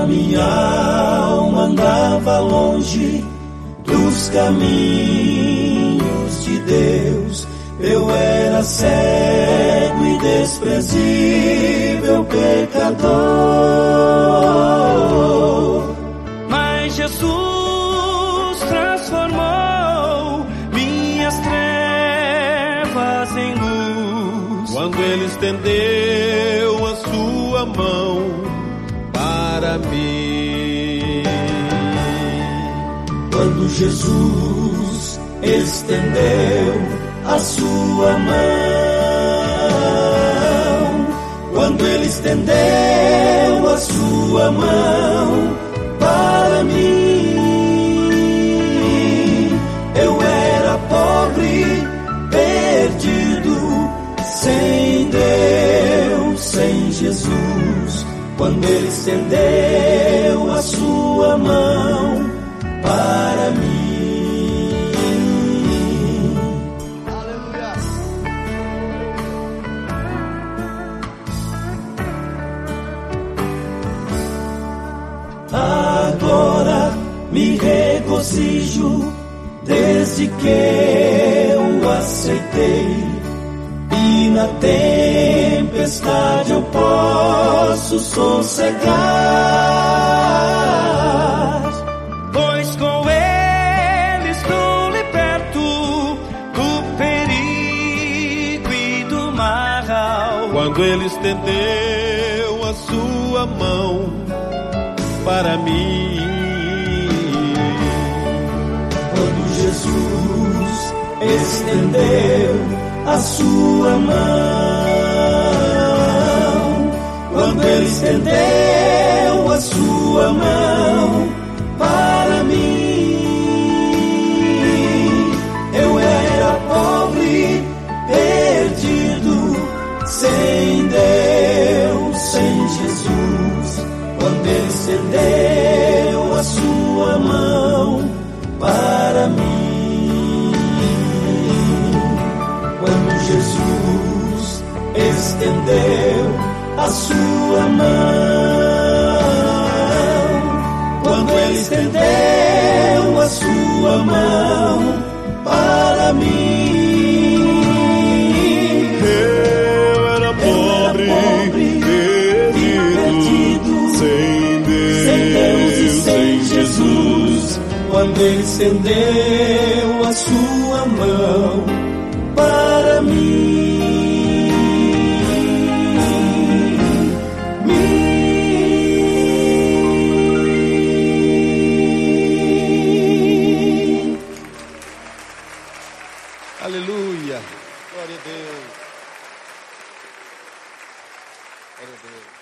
minha alma andava longe dos caminhos de Deus. Eu era cego e desprezível pecador. Mas Jesus transformou minhas trevas em luz, quando Ele estendeu a sua mão para mim. Quando Jesus estendeu a sua mão, quando Ele estendeu a sua mão para mim, eu era pobre, perdido, sem Deus, sem Jesus. Quando Ele estendeu a sua mão para mim. Agora me regozijo desde que eu aceitei, e na tempestade eu posso sossegar, pois com Ele estou liberto do perigo e do mal. Quando Ele estendeu a sua mão para mim. Quando Jesus estendeu a sua mão, quando Ele estendeu a sua mão para mim, eu era pobre, perdido, sem Deus, sem Jesus. Quando Ele estendeu a sua mão para mim, quando Jesus estendeu a sua mão, quando Ele estendeu a sua mão para mim, eu era pobre, perdido, sem Deus e sem Jesus. Quando Ele estendeu a sua mão para mim. Aleluia. Glória a Deus. Glória a Deus.